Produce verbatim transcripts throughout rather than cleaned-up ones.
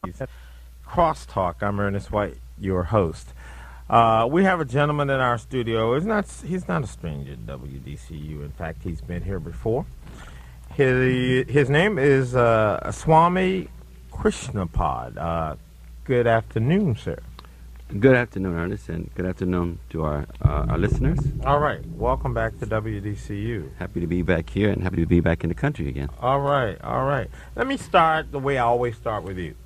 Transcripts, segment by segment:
Crosstalk. I'm Ernest White, your host. Uh, we have a gentleman in our studio. He's not, he's not a stranger to W D C U. In fact, he's been here before. His, his name is uh, Swami Krishnapad. Uh, good afternoon, sir. Good afternoon, Ernest, and good afternoon to our uh, our listeners. All right. Welcome back to W D C U. Happy to be back here and happy to be back in the country again. All right. All right. Let me start the way I always start with you.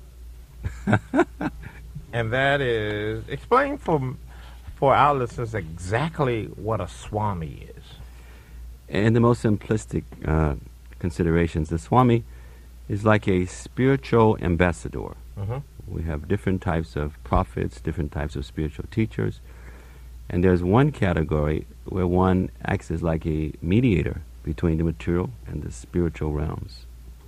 And that is, explain for, for our listeners exactly what a Swami is. In the most simplistic uh, considerations, the Swami is like a spiritual ambassador. Mm-hmm. We have different types of prophets, different types of spiritual teachers, and there's one category where one acts as like a mediator between the material and the spiritual realms.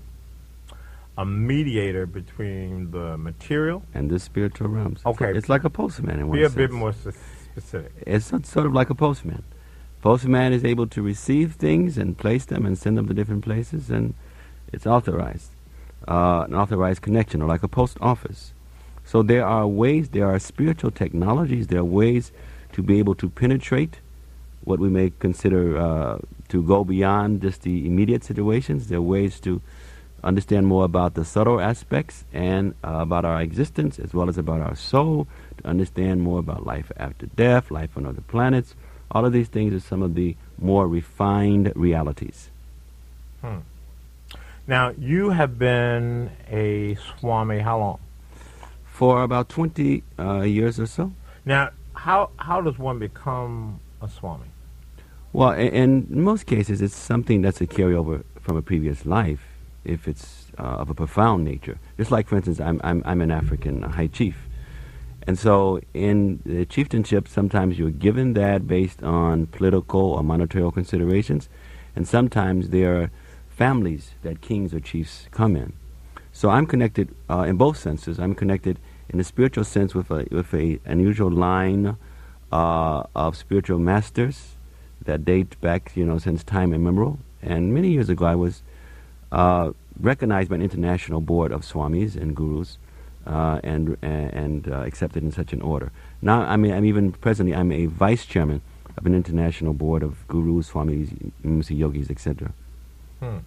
A mediator between the material and the spiritual realms. Okay. It's like a postman in one Be a sense. bit more specific. It's sort of like a postman. Postman is able to receive things and place them and send them to different places, and it's authorized. Uh, an authorized connection, or like a post office. So there are ways, there are spiritual technologies, there are ways to be able to penetrate what we may consider uh, to go beyond just the immediate situations. There are ways to understand more about the subtle aspects and uh, about our existence, as well as about our soul, to understand more about life after death, life on other planets. All of these things are some of the more refined realities. Hmm. Now, you have been a Swami how long? For about twenty uh, years or so. Now, how how does one become a Swami? Well, in, in most cases, it's something that's a carryover from a previous life, if it's uh, of a profound nature. Just like, for instance, I'm, I'm, I'm an African high chief. And so in the chieftainship, sometimes you're given that based on political or monetary considerations, and sometimes there are families that kings or chiefs come in. So I'm connected uh, in both senses. I'm connected in the spiritual sense with a with a unusual line uh, of spiritual masters that date back, you know, since time immemorial. And many years ago, I was uh, recognized by an international board of swamis and gurus, uh, and and uh, accepted in such an order. Now, I mean, I'm even presently, I'm a vice chairman of an international board of gurus, swamis, musi yogis, et cetera. Hmm.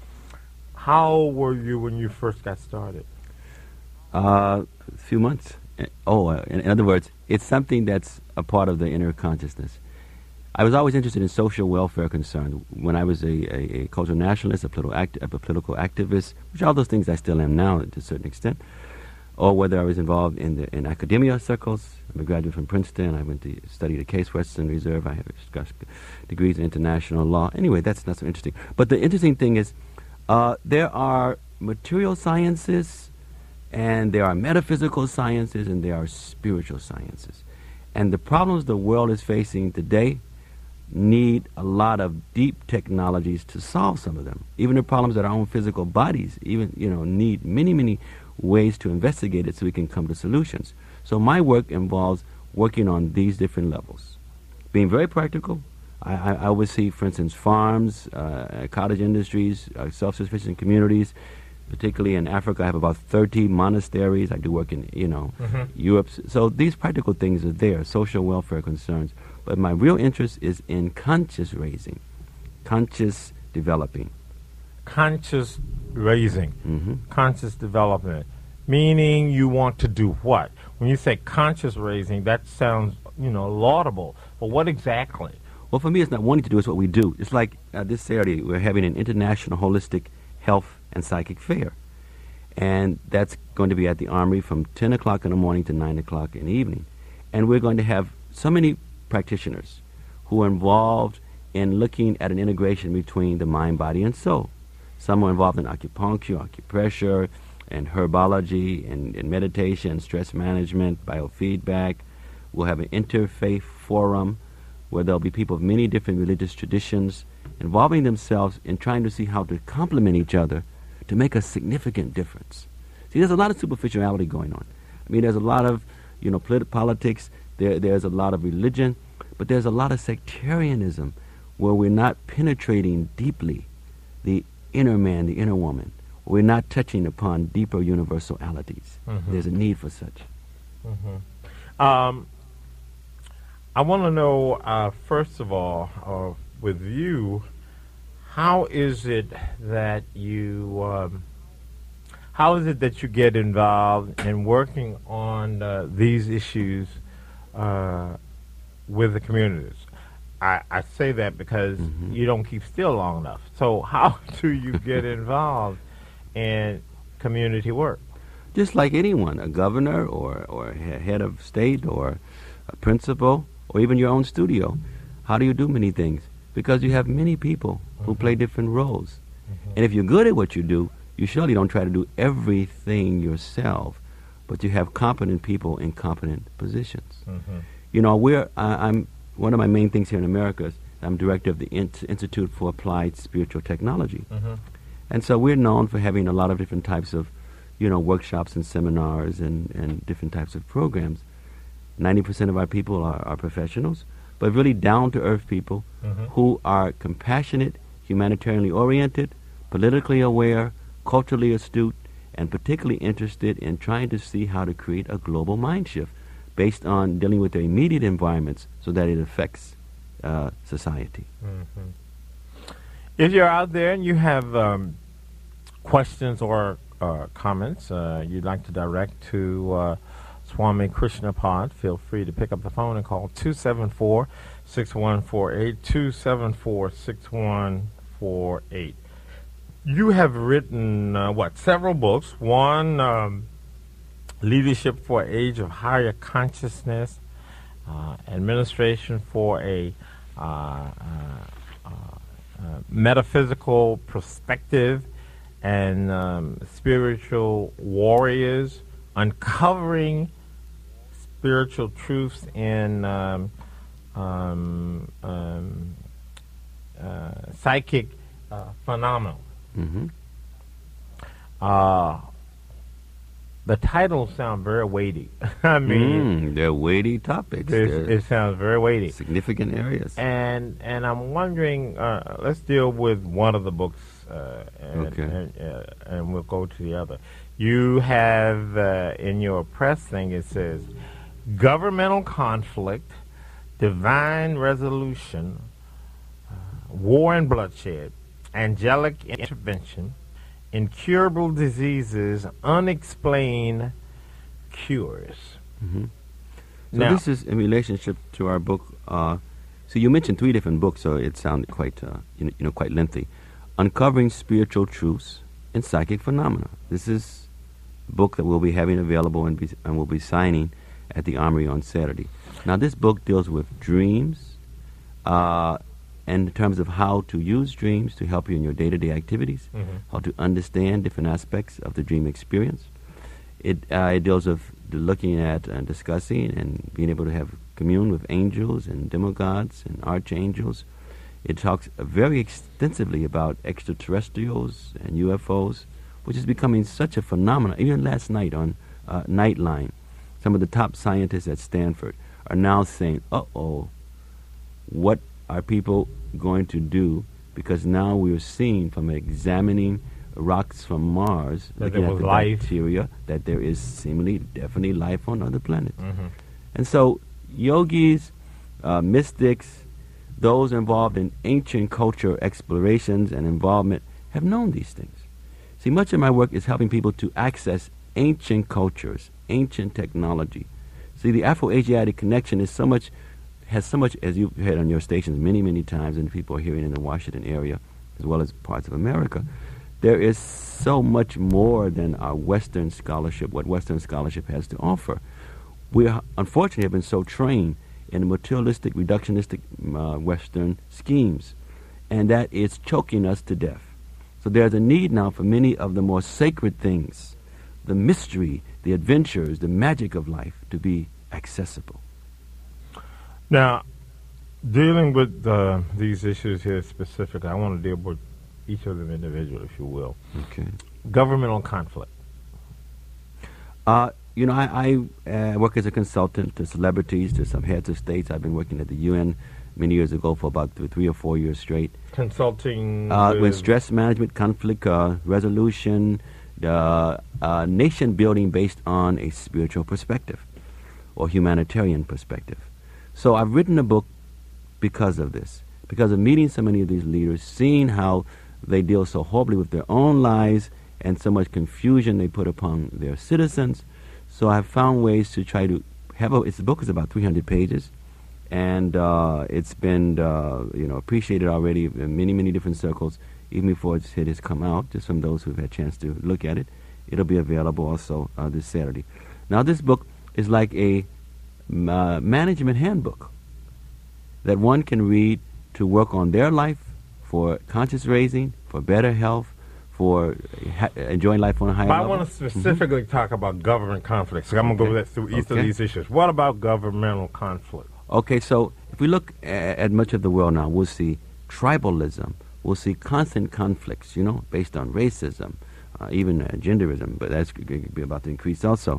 How were you when you first got started? Uh, a few months. Oh, uh, in, in other words, it's something that's a part of the inner consciousness. I was always interested in social welfare concerns. When I was a, a, a cultural nationalist, a political, act, a political activist, which all those things I still am now to a certain extent, or whether I was involved in the in academia circles. I'm a graduate from Princeton. I went to study the Case Western Reserve. I have degrees in international law. Anyway, that's not so interesting. But the interesting thing is, uh, there are material sciences, and there are metaphysical sciences, and there are spiritual sciences. And the problems the world is facing today need a lot of deep technologies to solve some of them. Even the problems that our own physical bodies, even, you know, need many, many ways to investigate it so we can come to solutions. So my work involves working on these different levels. Being very practical, I, I, I oversee, for instance, farms, uh, cottage industries, uh, self-sufficient communities. Particularly in Africa, I have about thirty monasteries. I do work in, you know, mm-hmm. Europe. So these practical things are there, social welfare concerns. But my real interest is in conscious raising, conscious developing. Conscious raising, Mm-hmm. conscious development, meaning you want to do what? When you say conscious raising, that sounds, you know, laudable. But what exactly? Well, for me, it's not wanting to do, it's what we do. It's like uh, this Saturday, we're having an international holistic health and psychic fair. And that's going to be at the Armory from ten o'clock in the morning to nine o'clock in the evening. And we're going to have so many practitioners who are involved in looking at an integration between the mind, body, and soul. Some are involved in acupuncture, acupressure, and herbology, and, and meditation, stress management, biofeedback. We'll have an interfaith forum where there'll be people of many different religious traditions involving themselves in trying to see how to complement each other to make a significant difference. See, there's a lot of superficiality going on. I mean, there's a lot of, you know, polit- politics, there, there's a lot of religion, but there's a lot of sectarianism where we're not penetrating deeply the inner man, the inner woman. we're not touching upon deeper universalities. Mm-hmm. There's a need for such. Mm-hmm. Um, I want to know, uh, first of all, uh, with you, how is it that you, um, how is it that you get involved in working on uh, these issues uh, with the communities? I, I say that because Mm-hmm. you don't keep still long enough. So how do you get involved in community work? Just like anyone, a governor or, or a head of state or a principal or even your own studio. How do you do many things? Because you have many people who Mm-hmm. play different roles. Mm-hmm. And if you're good at what you do, you surely don't try to do everything yourself, but you have competent people in competent positions. Mm-hmm. You know, we're, I, I'm, one of my main things here in America is I'm director of the Int- Institute for Applied Spiritual Technology. Mm-hmm. And so we're known for having a lot of different types of, you know, workshops and seminars and, and different types of programs. ninety percent of our people are, are professionals, but really down-to-earth people Mm-hmm. who are compassionate, humanitarianly oriented, politically aware, culturally astute, and particularly interested in trying to see how to create a global mind shift based on dealing with their immediate environments so that it affects uh, society. Mm-hmm. If you're out there and you have um, questions or uh, comments uh, you'd like to direct to uh, Swami Krishnapad, feel free to pick up the phone and call two seven four, six one four eight, two seven four, six one four eight. You have written, uh, what, several books. One, um, Leadership for an Age of Higher Consciousness, uh, Administration for a uh, uh, uh, uh, Metaphysical Perspective, and um, Spiritual Warriors, Uncovering Spiritual Truths in um, um, um, uh, Psychic uh, Phenomena. Mm-hmm. Uh, the titles sound very weighty. I mean, Mm, they're weighty topics. it's- They're it sounds very weighty. significant areas. And and I'm wondering, uh, let's deal with one of the books, uh, and, Okay. and, uh, and we'll go to the other. You have uh, in your press thing, it says, governmental conflict, divine resolution, uh, war and bloodshed, angelic intervention, incurable diseases, unexplained cures. Mm-hmm. So Now- this is in relationship to our book. Uh, so you mentioned three different books, so it sounded quite, uh, you know, you know, quite lengthy. Uncovering Spiritual Truths and Psychic Phenomena. This is a book that we'll be having available and, be, and we'll be signing at the Armory on Saturday. Now, this book deals with dreams, uh, in terms of how to use dreams to help you in your day-to-day activities, Mhm. how to understand different aspects of the dream experience. It, uh, it deals with the looking at and discussing and being able to have commune with angels and demigods and archangels. It talks uh, very extensively about extraterrestrials and U F Os, which is becoming such a phenomenon. Even last night on uh, Nightline, some of the top scientists at Stanford are now saying, uh-oh, what are people going to do? Because now we're seeing from examining rocks from Mars, That looking there at was the life. bacteria, that there is seemingly definitely life on other planets. Mm-hmm. And so yogis, uh, mystics, those involved in ancient culture explorations and involvement have known these things. See, much of my work is helping people to access ancient cultures, ancient technology. See, the Afro-Asiatic connection is so much, has so much, as you've heard on your stations many, many times, and people are hearing in the Washington area, as well as parts of America. There is so much more than our Western scholarship, what Western scholarship has to offer. We, are, unfortunately, have been so trained in materialistic, reductionistic uh, Western schemes, and that is choking us to death. So there's a need now for many of the more sacred things, the mystery, the adventures, the magic of life to be accessible. Now, dealing with uh, these issues here specifically, I want to deal with each of them individually, if you will. Okay. Governmental conflict. Uh, you know, I, I uh, work as a consultant to celebrities, to some heads of states. I've been working at the U N many years ago for about th- three or four years straight. Consulting Uh, with with stress management, conflict uh, resolution, uh, uh, nation building based on a spiritual perspective or humanitarian perspective. So I've written a book because of this, because of meeting so many of these leaders, seeing how they deal so horribly with their own lives and so much confusion they put upon their citizens. So I've found ways to try to have a, its book is about three hundred pages, and uh, it's been uh, you know appreciated already in many, many different circles, even before it's, it has come out, just from those who've had a chance to look at it. It'll be available also uh, this Saturday. Now, this book is like a uh, management handbook that one can read to work on their life, for conscious raising, for better health, for ha- enjoying life on a higher But I level. want to specifically mm-hmm. talk about government conflicts. So I'm going to Okay. go through each Okay. of these issues. What about governmental conflict? Okay, so if we look at, at much of the world now, we'll see tribalism. We'll see constant conflicts, you know, based on racism, uh, even uh, genderism, but that's going to be about to increase also.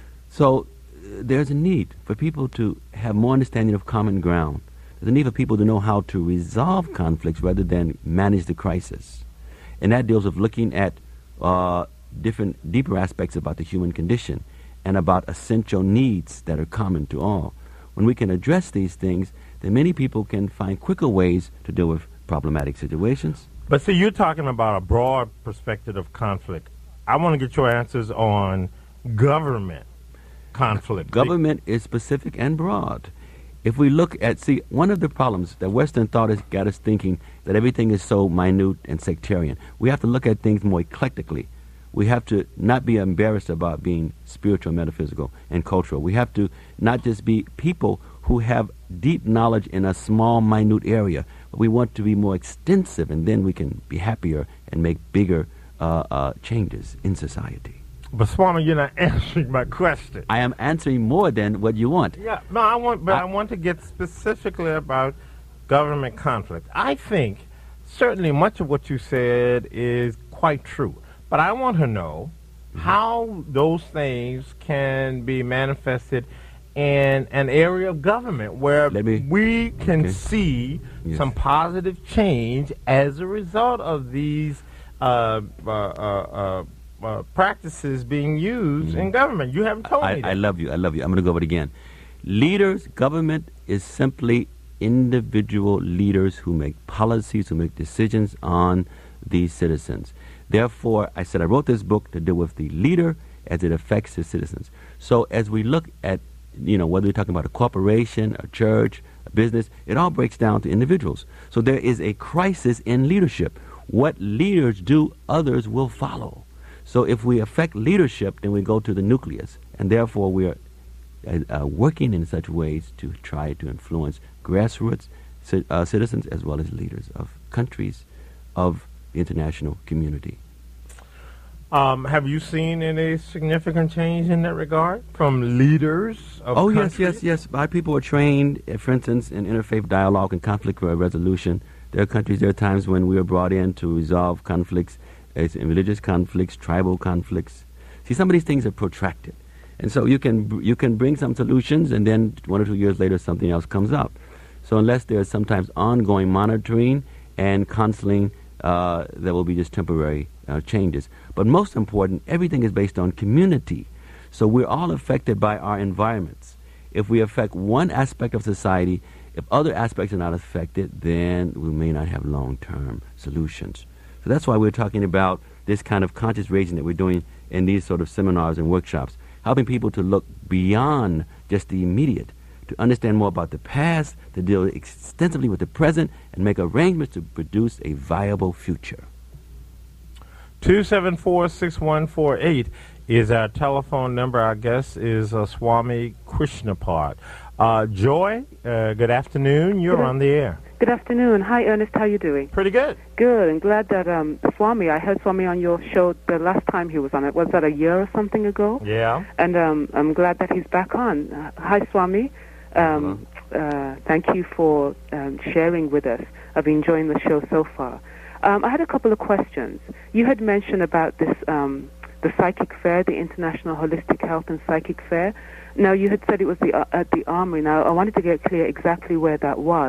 So uh, there's a need for people to have more understanding of common ground. There's a need for people to know how to resolve conflicts rather than manage the crisis. And that deals with looking at uh, different, deeper aspects about the human condition and about essential needs that are common to all. When we can address these things, then many people can find quicker ways to deal with problematic situations. But see, you're talking about a broad perspective of conflict. I want to get your answers on government conflict. Government is specific and broad. If we look at, see, one of the problems that Western thought has got us thinking that everything is so minute and sectarian. We have to look at things more eclectically. We have to not be embarrassed about being spiritual, metaphysical, and cultural. We have to not just be people who have deep knowledge in a small, minute area, but we want to be more extensive, and then we can be happier and make bigger uh, uh, changes in society. But Swami, you're not answering my question. I am answering more than what you want. Yeah, no, I want, but I, I want to get specifically about government conflict. I think certainly much of what you said is quite true, but I want to know mm-hmm. how those things can be manifested in an area of government where me, we can okay. see yes. some positive change as a result of these uh, uh, uh, uh, Uh, practices being used mm-hmm. in government. You haven't told I, me that. I love you. I love you. I'm going to go over it again. Leaders, government is simply individual leaders who make policies, who make decisions on these citizens. Therefore, I said I wrote this book to deal with the leader as it affects his citizens. So as we look at, you know, whether we're talking about a corporation, a church, a business, it all breaks down to individuals. So there is a crisis in leadership. What leaders do, others will follow. So if we affect leadership, then we go to the nucleus, and therefore we are uh, uh, working in such ways to try to influence grassroots ci- uh, citizens as well as leaders of countries, of the international community. Um, have you seen any significant change in that regard from leaders of Oh, countries? yes, yes, yes. Our people are trained, uh, for instance, in interfaith dialogue and conflict uh, resolution. There are countries, there are times when we are brought in to resolve conflicts. It's in religious conflicts, tribal conflicts. See, some of these things are protracted. And so you can you can bring some solutions, and then one or two years later something else comes up. So unless there's sometimes ongoing monitoring and counseling, uh, there will be just temporary uh, changes. But most important, everything is based on community. So we're all affected by our environments. If we affect one aspect of society, if other aspects are not affected, then we may not have long-term solutions. So that's why we're talking about this kind of conscious raising that we're doing in these sort of seminars and workshops, helping people to look beyond just the immediate, to understand more about the past, to deal extensively with the present, and make arrangements to produce a viable future. two seven four, six one four eight is our telephone number. Our guest is uh, Swami Krishnapad. Uh, Joy, uh, good afternoon. You're Good on the air. Good afternoon. Hi, Ernest. How you doing? Pretty good. Good. I'm glad that um, Swami, I heard Swami on your show the last time he was on it. Was that a year or something ago? Yeah. And um, I'm glad that he's back on. Uh, hi, Swami. Um, uh, thank you for um, sharing with us. I've been enjoying the show so far. Um, I had a couple of questions. You had mentioned about this, um, the Psychic Fair, the International Holistic Health and Psychic Fair. Now, you had said it was the, uh, at the Armory. Now, I wanted to get clear exactly where that was.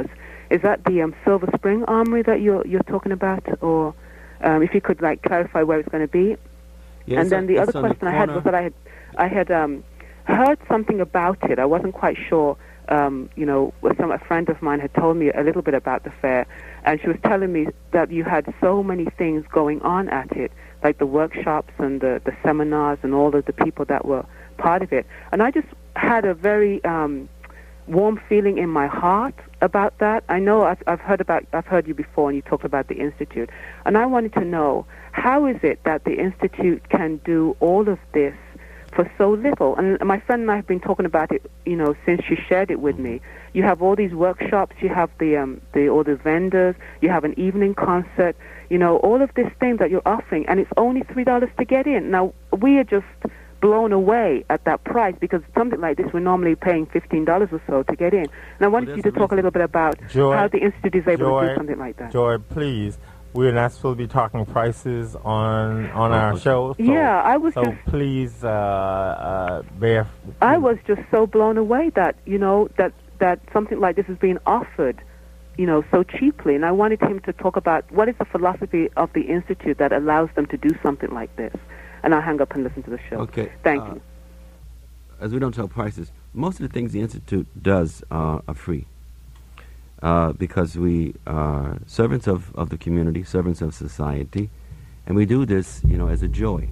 Is that the um, Silver Spring Armory that you're you're talking about, or um, if you could like clarify where it's going to be? Yeah, and then a, the other question the I had was that I had I had um, heard something about it. I wasn't quite sure. Um, you know, some a friend of mine had told me a little bit about the fair, and she was telling me that you had so many things going on at it, like the workshops and the, the seminars and all of the people that were part of it. And I just had a very um, warm feeling in my heart about that. I know I've, I've heard about I've heard you before, and you talked about the Institute, and I wanted to know, how is it that the Institute can do all of this for so little? And my friend and I have been talking about it, you know, since she shared it with me. You have all these workshops, you have the um, the all the vendors, you have an evening concert, you know, all of this thing that you're offering, and it's only three dollars to get in. Now we are just blown away at that price, because something like this we're normally paying fifteen dollars or so to get in. And I wanted well, you to talk a little bit about Joy, how the Institute is able Joy, to do something like that. Joy, please. We're not supposed to be talking prices on on Oh, our okay. show. So, Yeah, I was so just- please uh, uh, bear. I was just so blown away that, you know, that, that something like this is being offered, you know, so cheaply. And I wanted him to talk about what is the philosophy of the Institute that allows them to do something like this. And I'll hang up and listen to the show. Okay. Thank uh, you. As we don't tell prices, most of the things the Institute does uh, are free. Uh, because we are servants of, of the community, servants of society, and we do this, you know, as a joy.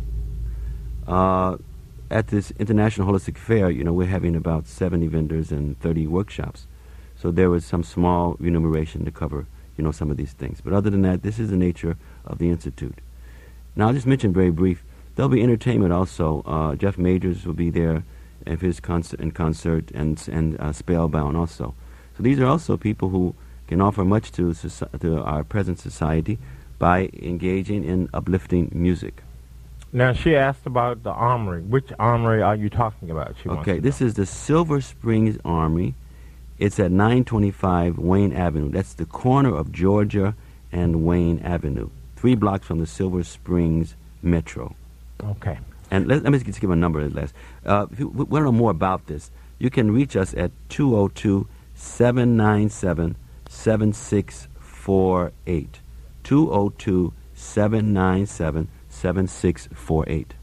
Uh, at this International Holistic Fair, you know, we're having about seventy vendors and thirty workshops. So there was some small remuneration to cover, you know, some of these things. But other than that, this is the nature of the Institute. Now, I'll just mention very brief, there'll be entertainment also. Uh, Jeff Majors will be there at his concert, in concert, and, and uh, Spellbound also. So these are also people who can offer much to, soci- to our present society by engaging in uplifting music. Now, she asked about the armory. Which armory are you talking about? She wants Okay, to this know. is the Silver Springs Armory. It's at nine twenty-five Wayne Avenue. That's the corner of Georgia and Wayne Avenue, three blocks from the Silver Springs Metro. Okay. And let, let me just give a number at last. Uh, if you want to know more about this, you can reach us at two oh two, seven nine seven, seven six four eight. two oh two, seven nine seven, seven six four eight.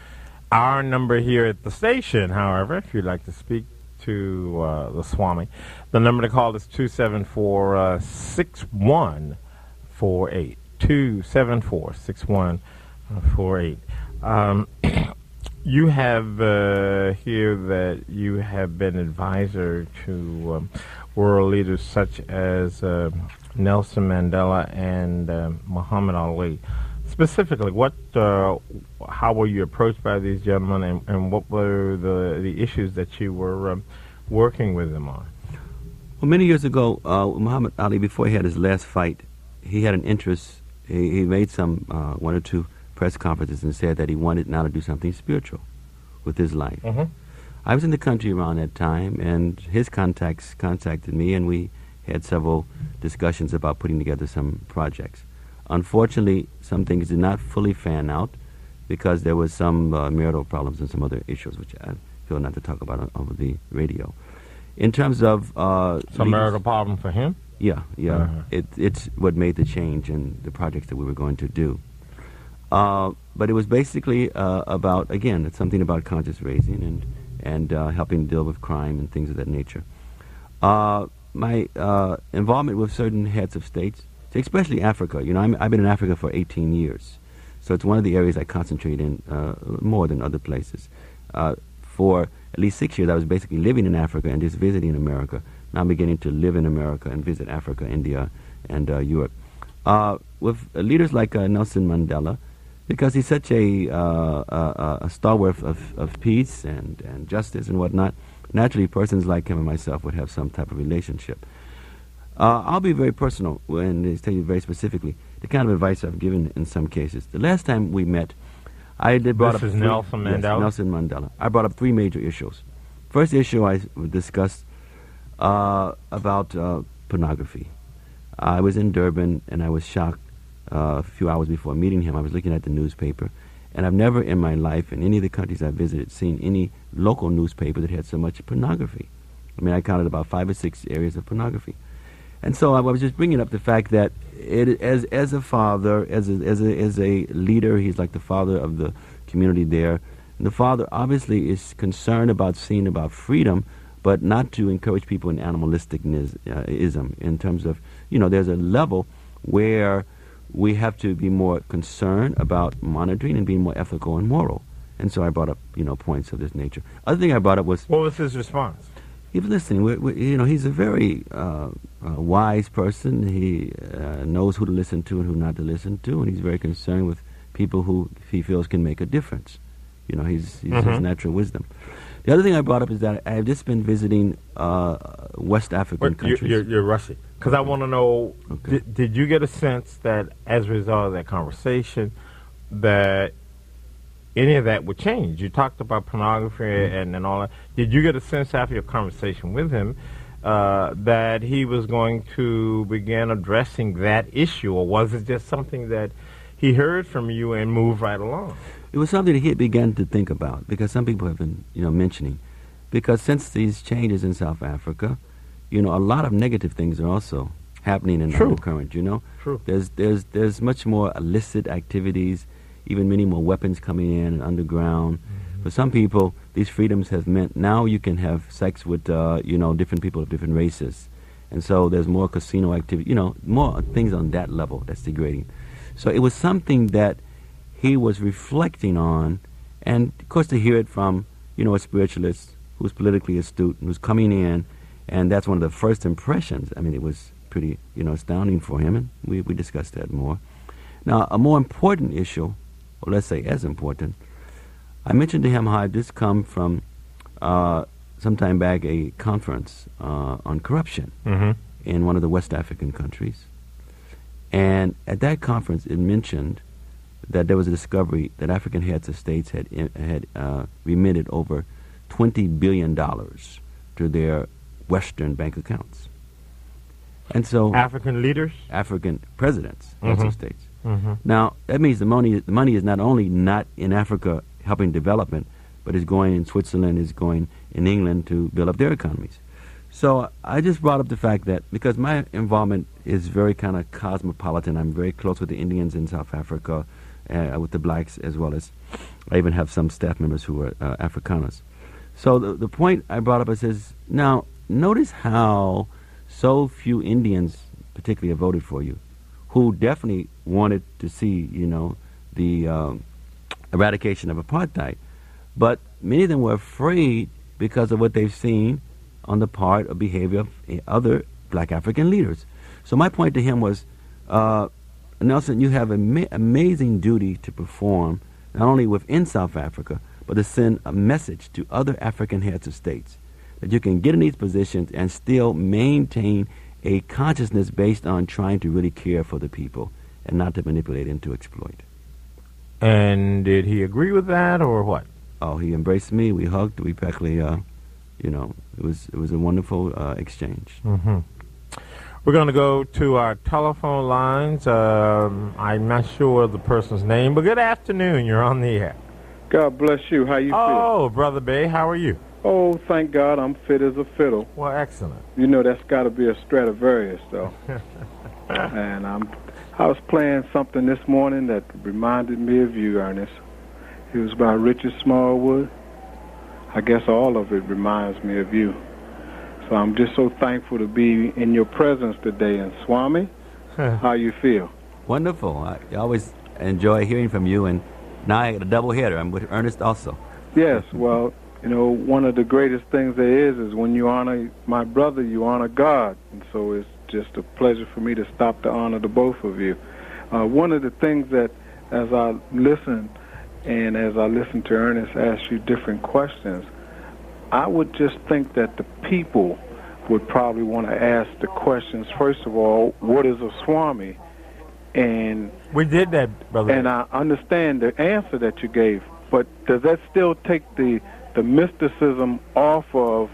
Our number here at the station, however, if you'd like to speak to uh, the Swami, the number to call is two seven four, six one four eight. two seven four, six one four eight. Um, you have uh, here that you have been advisor to um, world leaders such as uh, Nelson Mandela and uh, Muhammad Ali. Specifically, what, uh, how were you approached by these gentlemen, and, and what were the the issues that you were um, working with them on? Well, many years ago, uh, Muhammad Ali, before he had his last fight, he had an interest. He, he made some uh, one or two press conferences and said that he wanted now to do something spiritual with his life. Mm-hmm. I was in the country around that time, and his contacts contacted me, and we had several discussions about putting together some projects. Unfortunately, some things did not fully fan out because there was some uh, marital problems and some other issues, which I feel not to talk about on, over the radio. In terms of uh, Some marital problem for him? yeah, yeah, Uh-huh. it, it's what made the change in the projects that we were going to do. Uh, but it was basically uh, about, again, it's something about conscious raising and and uh, helping deal with crime and things of that nature. Uh, my uh, involvement with certain heads of states, especially Africa. You know, I'm, I've been in Africa for eighteen years, so it's one of the areas I concentrate in uh, more than other places. Uh, for at least six years, I was basically living in Africa and just visiting America. Now I'm beginning to live in America and visit Africa, India, and uh, Europe. Uh, with uh, leaders like uh, Nelson Mandela, because he's such a, uh, a, a stalwart of, of peace and, and justice and whatnot, naturally persons like him and myself would have some type of relationship. Uh, I'll be very personal and tell you very specifically the kind of advice I've given in some cases. The last time we met, I did brought This up is three- Nelson yes, Mandela? Nelson Mandela. I brought up three major issues. First issue I discussed uh, about uh, pornography. I was in Durban and I was shocked uh, a few hours before meeting him. I was looking at the newspaper, and I've never in my life, in any of the countries I've visited, seen any local newspaper that had so much pornography. I mean, I counted about five or six areas of pornography. And so I was just bringing up the fact that it, as as a father, as a, as a as a leader, he's like the father of the community there. And the father obviously is concerned about seeing about freedom, but not to encourage people in animalistic-ism in terms of, you know, there's a level where we have to be more concerned about monitoring and being more ethical and moral. And so I brought up, you know, points of this nature. Other thing I brought up was... What was his response? He was listening. We, we, you know, he's a very uh, uh, wise person. He uh, knows who to listen to and who not to listen to, and he's very concerned with people who he feels can make a difference. You know, he's, he's Mm-hmm. his natural wisdom. The other thing I brought up is that I have just been visiting uh, West African Wait, countries. You're, you're rushing. Because I want to know, Okay. did, did you get a sense that as a result of that conversation, that any of that would change? You talked about pornography Mm-hmm. and, and all that. Did you get a sense after your conversation with him uh, that he was going to begin addressing that issue, or was it just something that he heard from you and moved right along? It was something that he had begun to think about, because some people have been, you know, mentioning. Because since these changes in South Africa, you know, a lot of negative things are also happening in True. the current, you know. True. There's, there's, there's much more illicit activities, even many more weapons coming in and underground. Mm-hmm. For some people, these freedoms have meant now you can have sex with, uh, you know, different people of different races. And so there's more casino activity, you know, more things on that level that's degrading. So it was something that he was reflecting on, and of course to hear it from, you know, a spiritualist who's politically astute and who's coming in, and that's one of the first impressions. I mean, it was pretty, you know, astounding for him, and we, we discussed that more. Now, a more important issue, or let's say as important, I mentioned to him how I'd just come from uh, some time back a conference uh, on corruption Mm-hmm. in one of the West African countries. And at that conference, it mentioned that there was a discovery that African heads of states had had uh, remitted over twenty billion dollars to their Western bank accounts. And so African leaders? African presidents, heads Mhm. of states. Mm-hmm. Now, that means the money the money is not only not in Africa helping development, but is going in Switzerland, is going in England to build up their economies. So I just brought up the fact that because my involvement is very kind of cosmopolitan, I'm very close with the Indians in South Africa, uh, with the blacks, as well as I even have some staff members who are uh, Afrikaners. So the, the point I brought up is, is, now notice how so few Indians particularly have voted for you, who definitely wanted to see, you know, the um, eradication of apartheid. But many of them were afraid because of what they've seen on the part of behavior of other black African leaders. So my point to him was, uh, Nelson, you have an ma- amazing duty to perform, not only within South Africa, but to send a message to other African heads of states that you can get in these positions and still maintain a consciousness based on trying to really care for the people and not to manipulate and to exploit. And did he agree with that, or what? Oh, he embraced me. We hugged. We practically, uh, you know, it was it was a wonderful uh, exchange. Mm-hmm. We're going to go to our telephone lines. Um, I'm not sure of the person's name, but good afternoon. You're on the air. God bless you. How you feel? Oh, Brother Bay, how are you? Oh, thank God I'm fit as a fiddle. Well, excellent. You know that's got to be a Stradivarius, though. And I'm, I was playing something this morning that reminded me of you, Ernest. It was by Richard Smallwood. I guess all of it reminds me of you. So I'm just so thankful to be in your presence today. And Swami, how you feel? Wonderful. I always enjoy hearing from you, and now I got a double header. I'm with Ernest also. Yes, well, you know, one of the greatest things there is is when you honor my brother, you honor God. And so it's just a pleasure for me to stop to honor the both of you. Uh, one of the things that, as I listen, and as I listen to Ernest ask you different questions, I would just think that the people would probably want to ask the questions, first of all, what is a Swami? And We did that, Brother and Bay. I understand the answer that you gave, but does that still take the, the mysticism off of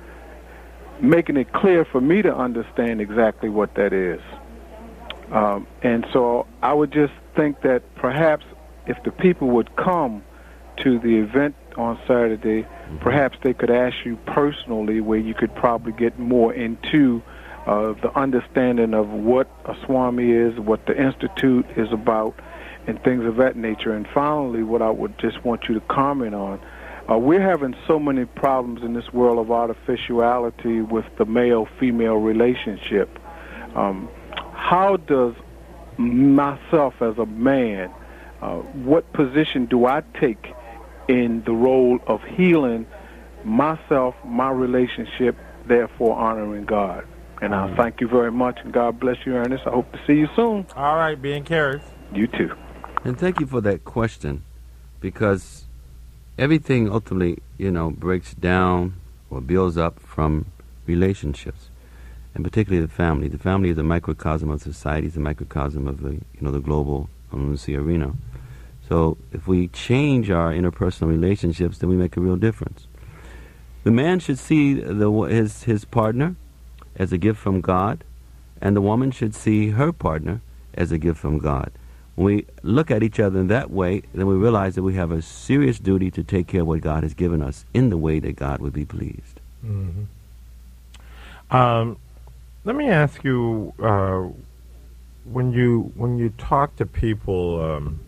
making it clear for me to understand exactly what that is? Um, and so I would just think that perhaps if the people would come to the event on Saturday, perhaps they could ask you personally, where you could probably get more into uh, the understanding of what a Swami is, what the Institute is about, and things of that nature. And finally, what I would just want you to comment on, uh, we're having so many problems in this world of artificiality with the male-female relationship. Um, how does myself as a man, uh, what position do I take in the role of healing myself, my relationship, therefore honoring God? And I thank you very much, and God bless you, Ernest. I hope to see you soon. All right, be encouraged. You too. And thank you for that question, because everything ultimately, you know, breaks down or builds up from relationships, and particularly the family. The family is a microcosm of society, it's a microcosm of the, you know, the global Anunnaki arena. So if we change our interpersonal relationships, then we make a real difference. The man should see the, his, his partner as a gift from God, and the woman should see her partner as a gift from God. When we look at each other in that way, then we realize that we have a serious duty to take care of what God has given us in the way that God would be pleased. Mm-hmm. Um, let me ask you, uh, when you when you talk to people um,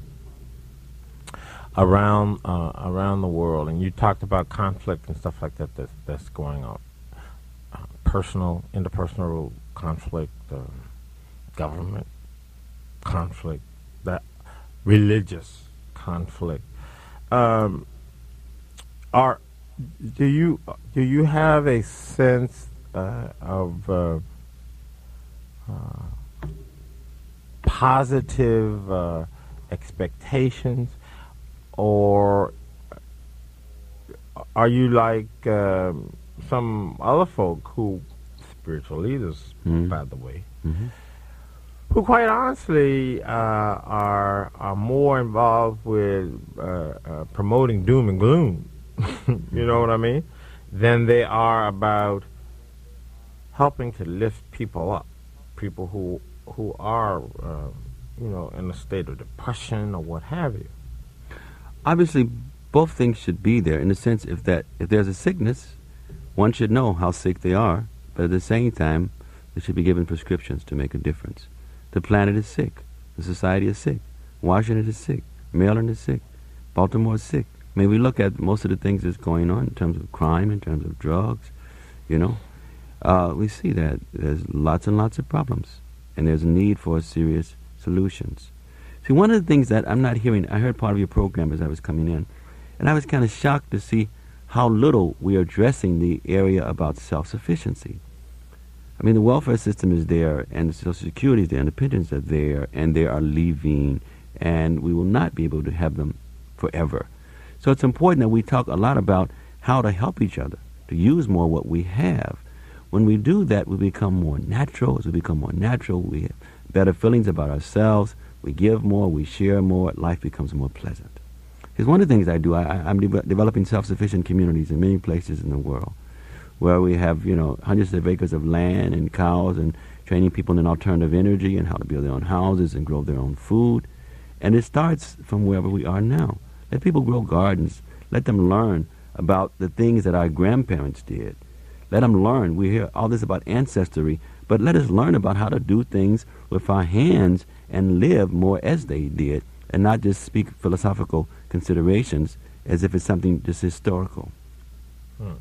around uh, around the world, and you talked about conflict and stuff like that that's, that's going on, uh, personal, interpersonal conflict, uh, government conflict, that religious conflict. Um, are do you do you have a sense uh, of uh, uh, positive uh, expectations, or are you like um, some other folk who, spiritual leaders, Mm-hmm. by the way, Mm-hmm. who quite honestly uh, are are more involved with uh, uh, promoting doom and gloom, you know what I mean, than they are about helping to lift people up, people who who are, uh, you know, in a state of depression or what have you. Obviously, both things should be there in the sense if that if there's a sickness, one should know how sick they are, but at the same time, they should be given prescriptions to make a difference. The planet is sick. The society is sick. Washington is sick. Maryland is sick. Baltimore is sick. I mean, we look at most of the things that's going on in terms of crime, in terms of drugs, you know. Uh, we see that there's lots and lots of problems, and there's a need for serious solutions. See, one of the things that I'm not hearing, I heard part of your program as I was coming in, and I was kind of shocked to see how little we are addressing the area about self-sufficiency. I mean, the welfare system is there, and the Social Security is there, and the pensions are there, and they are leaving, and we will not be able to have them forever. So it's important that we talk a lot about how to help each other, to use more what we have. When we do that, we become more natural. As we become more natural, we have better feelings about ourselves. We give more, we share more, life becomes more pleasant. Because one of the things I do, I, I'm de- developing self-sufficient communities in many places in the world, where we have, you know, hundreds of acres of land and cows, and training people in alternative energy and how to build their own houses and grow their own food. And it starts from wherever we are now. Let people grow gardens. Let them learn about the things that our grandparents did. Let them learn. We hear all this about ancestry, but let us learn about how to do things with our hands and live more as they did, and not just speak philosophical considerations as if it's something just historical. Hmm.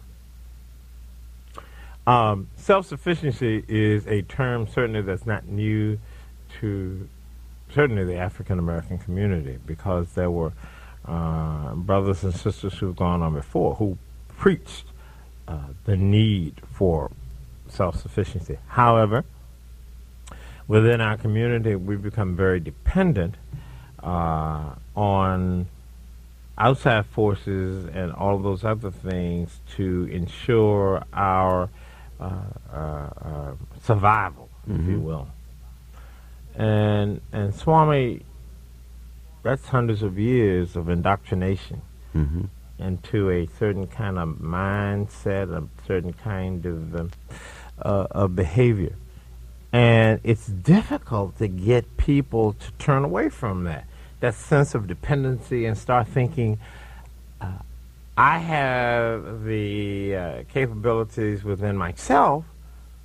Um, self-sufficiency is a term certainly that's not new to certainly the African American community, because there were uh, brothers and sisters who've gone on before who preached uh, the need for self-sufficiency. However, within our community, we've become very dependent uh, on outside forces and all of those other things to ensure our uh, uh, uh, survival, mm-hmm. if you will. And and Swami, that's hundreds of years of indoctrination Mm-hmm. into a certain kind of mindset, a certain kind of um, uh, of behavior. And it's difficult to get people to turn away from that, that sense of dependency, and start thinking, uh, I have the uh, capabilities within myself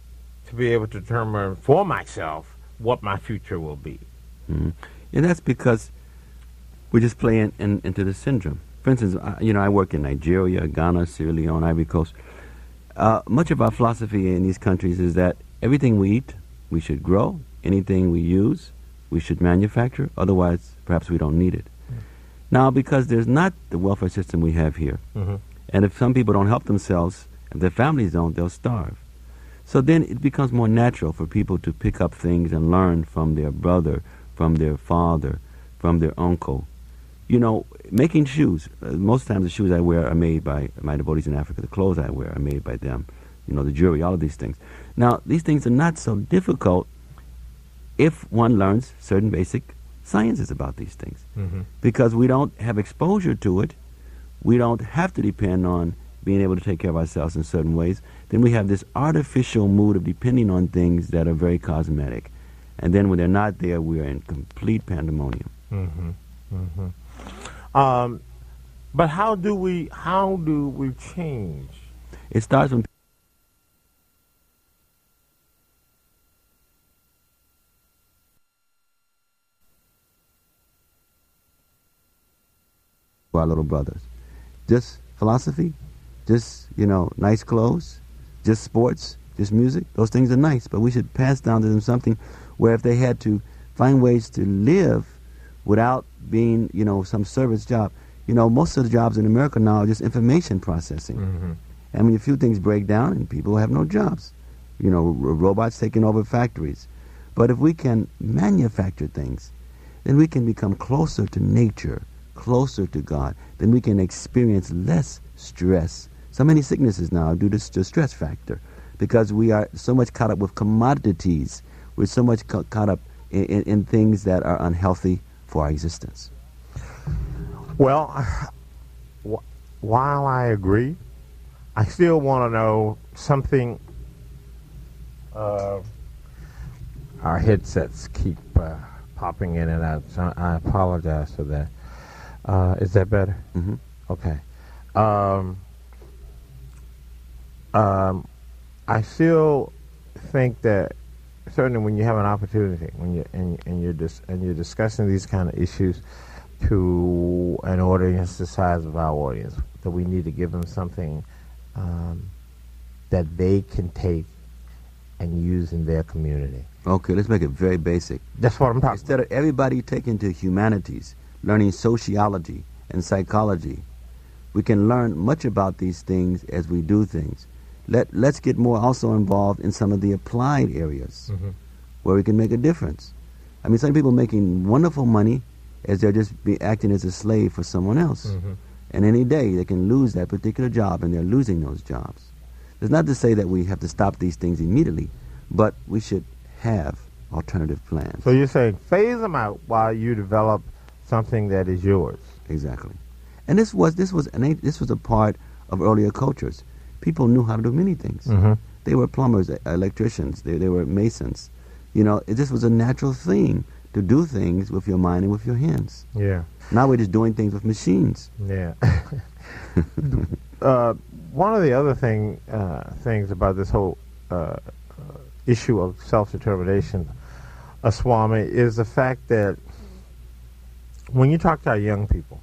to be able to determine for myself what my future will be. Mm-hmm. And that's because we just play in, in, into the syndrome. For instance, I, you know, I work in Nigeria, Ghana, Sierra Leone, Ivory Coast. Uh, much of our philosophy in these countries is that everything we eat, we should grow. Anything we use, we should manufacture. Otherwise, perhaps we don't need it. Mm-hmm. Now, because there's not the welfare system we have here, mm-hmm. and if some people don't help themselves, if their families don't, they'll starve. So then it becomes more natural for people to pick up things and learn from their brother, from their father, from their uncle. You know, making shoes. Uh, most times the shoes I wear are made by my devotees in Africa. The clothes I wear are made by them. You know, the jewelry, all of these things. Now, these things are not so difficult if one learns certain basic sciences about these things. Mm-hmm. Because we don't have exposure to it. We don't have to depend on being able to take care of ourselves in certain ways. Then we have this artificial mood of depending on things that are very cosmetic. And then when they're not there, we're in complete pandemonium. Mm-hmm. Mm-hmm. Um, but how do we how do we change? It starts from our little brothers. Just philosophy, just, you know, nice clothes, just sports, just music. Those things are nice, but we should pass down to them something where if they had to find ways to live without being, you know, some service job. You know, most of the jobs in America now are just information processing. Mm-hmm. I mean, a few things break down and people have no jobs. You know, r- robots taking over factories. But if we can manufacture things, then we can become closer to nature, closer to God. Then we can experience less stress. So many sicknesses now are due to the stress factor because we are so much caught up with commodities. We're so much ca- caught up in, in, in things that are unhealthy for our existence. Well, wh- while I agree, I still want to know something. Uh, our headsets keep uh, popping in and out, so I apologize for that. Uh, is that better? Mm-hmm. Okay. Um, um, I still think that certainly when you have an opportunity, when you and, and you're dis, and you're discussing these kind of issues to an audience the size of our audience, that we need to give them something um, that they can take and use in their community. Okay, let's make it very basic. That's what I'm talking Instead about. of everybody taking to humanities, learning sociology and psychology, we can learn much about these things as we do things. Let, let's get more also involved in some of the applied areas mm-hmm. where we can make a difference. I mean, some people making wonderful money as they're just be acting as a slave for someone else. Mm-hmm. And any day they can lose that particular job, and they're losing those jobs. It's not to say that we have to stop these things immediately, but we should have alternative plans. So you're saying phase them out while you develop something that is yours. Exactly. And this was this was an, this was a part of earlier cultures. People knew how to do many things. Mm-hmm. They were plumbers, electricians, they, they were masons. You know, it just was a natural thing to do things with your mind and with your hands. Yeah. Now we're just doing things with machines. Yeah. uh, one of the other thing uh, things about this whole uh, uh, issue of self-determination, uh, Swami, is the fact that when you talk to our young people,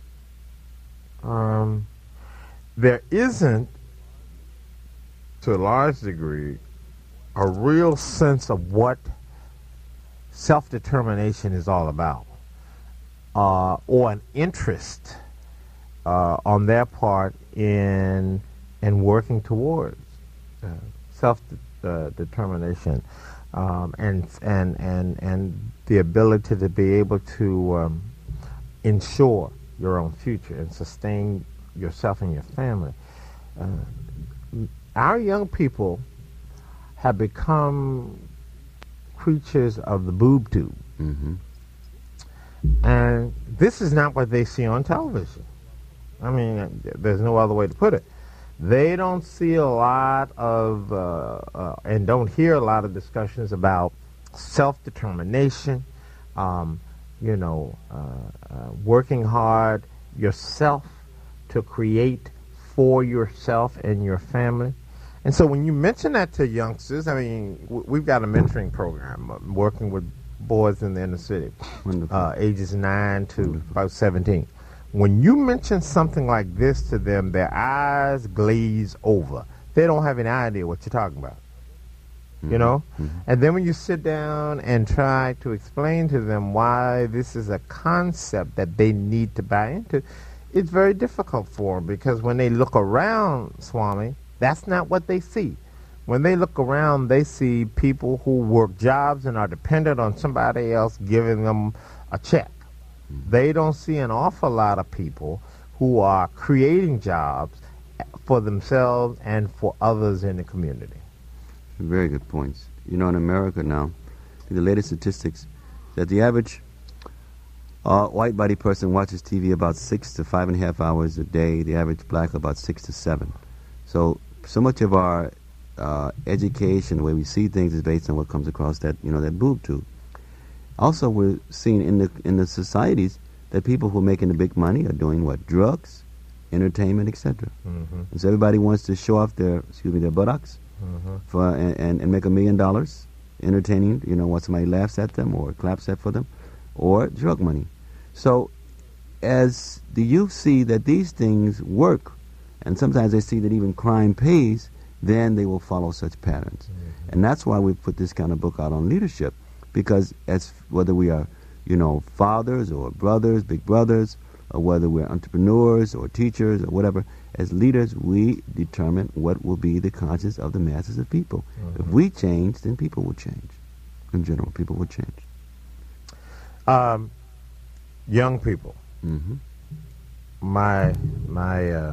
um, there isn't, to a large degree, a real sense of what self-determination is all about, uh, or an interest uh, on their part in in working towards uh, self-determination um, and and and and the ability to be able to um, ensure your own future and sustain yourself and your family. Uh, our young people have become creatures of the boob tube. Mm-hmm. And this is not what they see on television. I mean, there's no other way to put it. They don't see a lot of, uh, uh, and don't hear a lot of discussions about self-determination, um, you know, uh, uh, working hard yourself to create for yourself and your family. And so when you mention that to youngsters, I mean, w- we've got a mentoring program uh, working with boys in the inner city, uh, ages nine to Wonderful. About seventeen. When you mention something like this to them, their eyes glaze over. They don't have any idea what you're talking about. Mm-hmm. You know? Mm-hmm. And then when you sit down and try to explain to them why this is a concept that they need to buy into, it's very difficult for them, because when they look around, Swami, that's not what they see. When they look around, they see people who work jobs and are dependent on somebody else giving them a check. Mm-hmm. They don't see an awful lot of people who are creating jobs for themselves and for others in the community. Very good points. You know, in America now, the latest statistics, that the average uh, white-body person watches T V about six to five and a half hours a day. The average black about six to seven. So, so much of our uh, education, the way we see things, is based on what comes across that, you know, that boob tube. Also, we're seeing in the in the societies that people who are making the big money are doing what? Drugs, entertainment, et cetera. Mm-hmm. And so everybody wants to show off their, excuse me, their buttocks, mm-hmm. for and, and, and make a million dollars entertaining, you know, while somebody laughs at them or claps at for them, or drug money. So as the youth see that these things work, and sometimes they see that even crime pays, then they will follow such patterns. Mm-hmm. And that's why we put this kind of book out on leadership, because as whether we are, you know, fathers or brothers, big brothers, or whether we're entrepreneurs or teachers or whatever, as leaders, we determine what will be the conscience of the masses of people. Mm-hmm. If we change, then people will change. In general, people will change. Um, young people. Mm-hmm. My, my, uh,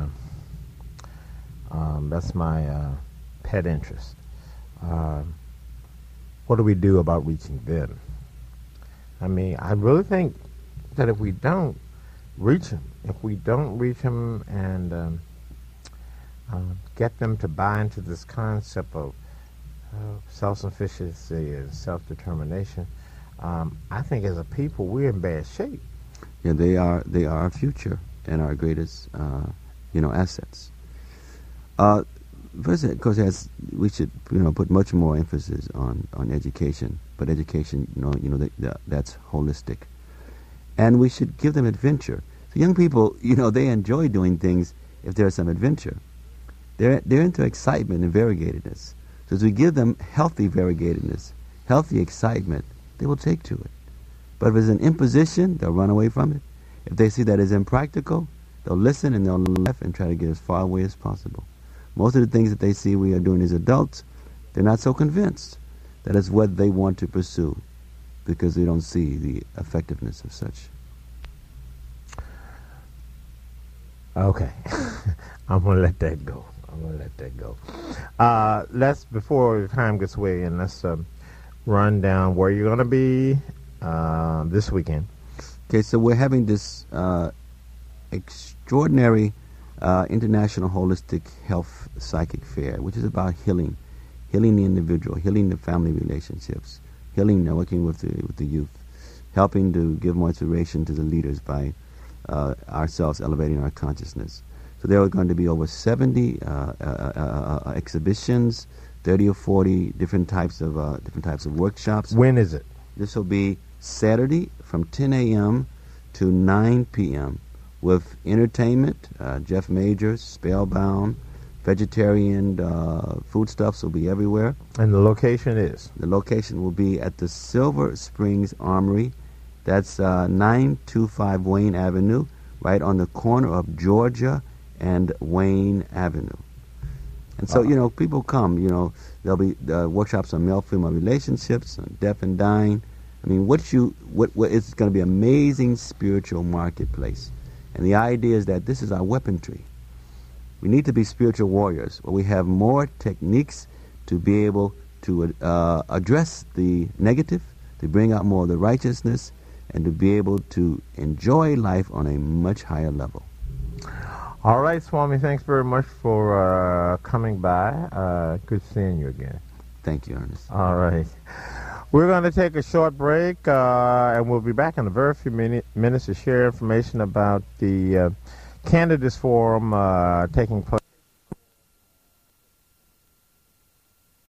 um, that's my uh, pet interest. Uh, what do we do about reaching them? I mean, I really think that if we don't reach them, if we don't reach them and um, uh, get them to buy into this concept of uh, self-sufficiency and self-determination, um, I think as a people we're in bad shape. Yeah, they are. They are our future and our greatest, uh, you know, assets. Uh, first, of course, as we should, you know, put much more emphasis on, on education. But education, you know, you know, that, that, that's holistic. And we should give them adventure. So young people, you know, they enjoy doing things if there's some adventure. They're, they're into excitement and variegatedness. So as we give them healthy variegatedness, healthy excitement, they will take to it. But if it's an imposition, they'll run away from it. If they see that it's impractical, they'll listen and they'll laugh and try to get as far away as possible. Most of the things that they see we are doing as adults, they're not so convinced that it's what they want to pursue, because they don't see the effectiveness of such. Okay. I'm going to let that go. I'm going to let that go. Uh, let's, before the time gets away, and let's um, run down where you're going to be uh, this weekend. Okay, so we're having this uh, extraordinary uh, International Holistic Health Psychic Fair, which is about healing. Healing the individual, healing the family relationships, healing, working with the with the youth, helping to give more inspiration to the leaders by uh, ourselves elevating our consciousness. So there are going to be over seventy uh, uh, uh, uh, exhibitions, thirty or forty different types of uh, different types of workshops. When is it? This will be Saturday from ten a.m. to nine p.m. with entertainment. Uh, Jeff Majors, Spellbound. Vegetarian uh, foodstuffs will be everywhere. And the location is? The location will be at the Silver Springs Armory. That's uh, nine twenty-five Wayne Avenue, right on the corner of Georgia and Wayne Avenue. And so, uh-huh. you know, people come, you know, there'll be uh, workshops on male-female relationships, on deaf and dying. I mean, what you, what, what it's going to be an amazing spiritual marketplace. And the idea is that this is our weaponry. We need to be spiritual warriors, where we have more techniques to be able to uh, address the negative, to bring out more of the righteousness, and to be able to enjoy life on a much higher level. All right, Swami, thanks very much for uh, coming by. Uh, good seeing you again. Thank you, Ernest. All right. We're going to take a short break, uh, and we'll be back in a very few minutes to share information about the Uh, Candidates Forum uh, taking place